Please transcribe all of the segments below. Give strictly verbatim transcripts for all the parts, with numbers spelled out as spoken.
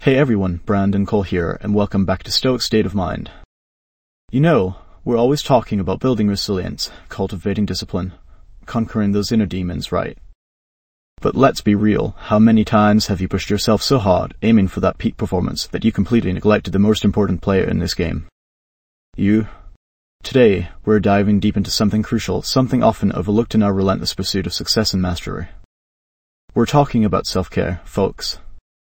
Hey everyone, Brandon Cole here, and welcome back to Stoic State of Mind. You know, we're always talking about building resilience, cultivating discipline, conquering those inner demons, right? But let's be real, how many times have you pushed yourself so hard, aiming for that peak performance, that you completely neglected the most important player in this game? You. Today, we're diving deep into something crucial, something often overlooked in our relentless pursuit of success and mastery. We're talking about self-care, folks.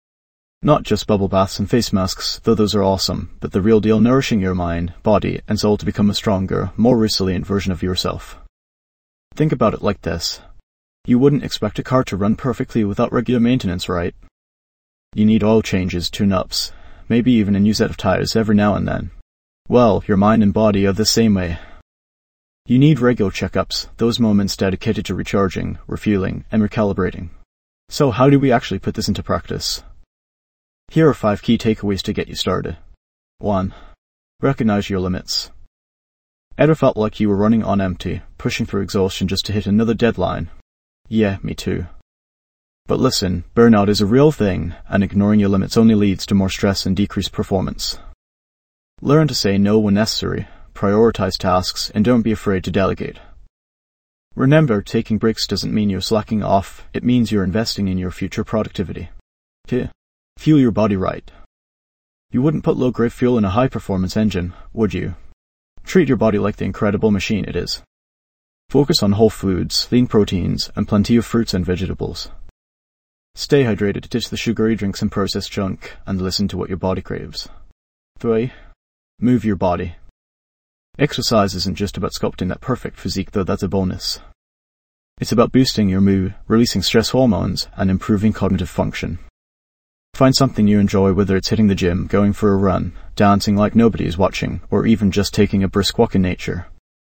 Not just bubble baths and face masks, though those are awesome, but the real deal, nourishing your mind, body, and soul to become a stronger, more resilient version of yourself. Think about it like this. You wouldn't expect a car to run perfectly without regular maintenance, right? You need oil changes, tune-ups, maybe even a new set of tires every now and then. Well, your mind and body are the same way. You need regular checkups, those moments dedicated to recharging, refueling, and recalibrating. So how do we actually put this into practice? Here are five key takeaways to get you started. one. Recognize your limits. Ever felt like you were running on empty, pushing through exhaustion just to hit another deadline? Yeah, me too. But listen, burnout is a real thing, and ignoring your limits only leads to more stress and decreased performance. Learn to say no when necessary, prioritize tasks, and don't be afraid to delegate. Remember, taking breaks doesn't mean you're slacking off, it means you're investing in your future productivity. two. Fuel your body right. You wouldn't put low-grade fuel in a high-performance engine, would you? Treat your body like the incredible machine it is. Focus on whole foods, lean proteins, and plenty of fruits and vegetables. Stay hydrated to ditch the sugary drinks and processed junk, and listen to what your body craves. three. Move your body. Exercise isn't just about sculpting that perfect physique, though that's a bonus. It's about boosting your mood, releasing stress hormones, and improving cognitive function. Find something you enjoy, whether it's hitting the gym, going for a run, dancing like nobody is watching, or even just taking a brisk walk in nature.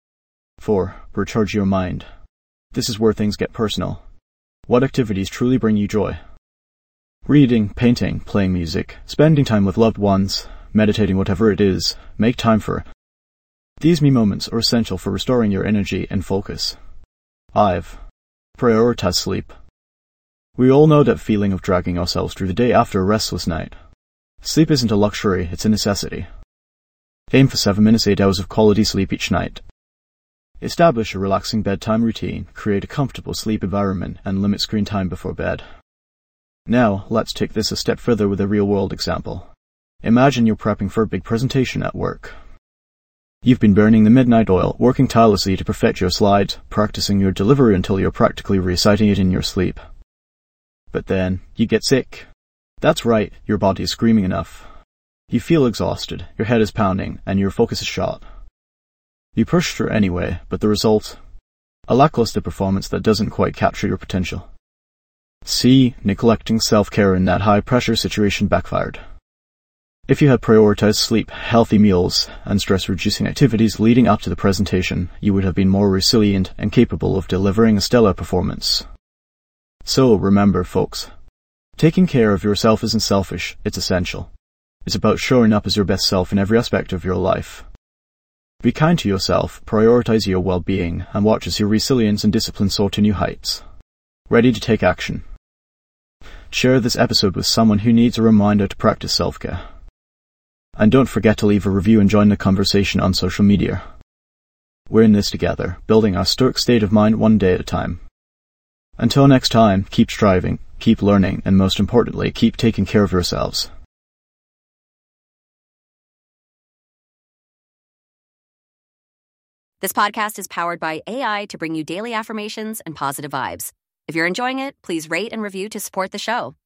four. Recharge your mind. This is where things get personal. What activities truly bring you joy? Reading, painting, playing music, spending time with loved ones, meditating, whatever it is, make time for it. These me moments are essential for restoring your energy and focus. five. Prioritize sleep. We all know that feeling of dragging ourselves through the day after a restless night. Sleep isn't a luxury, it's a necessity. Aim for seven minutes, eight hours of quality sleep each night. Establish a relaxing bedtime routine, create a comfortable sleep environment, and limit screen time before bed. Now, let's take this a step further with a real-world example. Imagine you're prepping for a big presentation at work. You've been burning the midnight oil, working tirelessly to perfect your slides, practicing your delivery until you're practically reciting it in your sleep. But then, you get sick. That's right, your body is screaming enough. You feel exhausted, your head is pounding, and your focus is shot. You push through anyway, but the result? A lackluster performance that doesn't quite capture your potential. See, neglecting self-care in that high-pressure situation backfired. If you had prioritized sleep, healthy meals, and stress-reducing activities leading up to the presentation, you would have been more resilient and capable of delivering a stellar performance. So remember, folks, taking care of yourself isn't selfish, it's essential. It's about showing up as your best self in every aspect of your life. Be kind to yourself, prioritize your well-being, and watch as your resilience and discipline soar to new heights. Ready to take action. Share this episode with someone who needs a reminder to practice self-care. And don't forget to leave a review and join the conversation on social media. We're in this together, building our stoic state of mind one day at a time. Until next time, keep striving, keep learning, and most importantly, keep taking care of yourselves. This podcast is powered by A I to bring you daily affirmations and positive vibes. If you're enjoying it, please rate and review to support the show.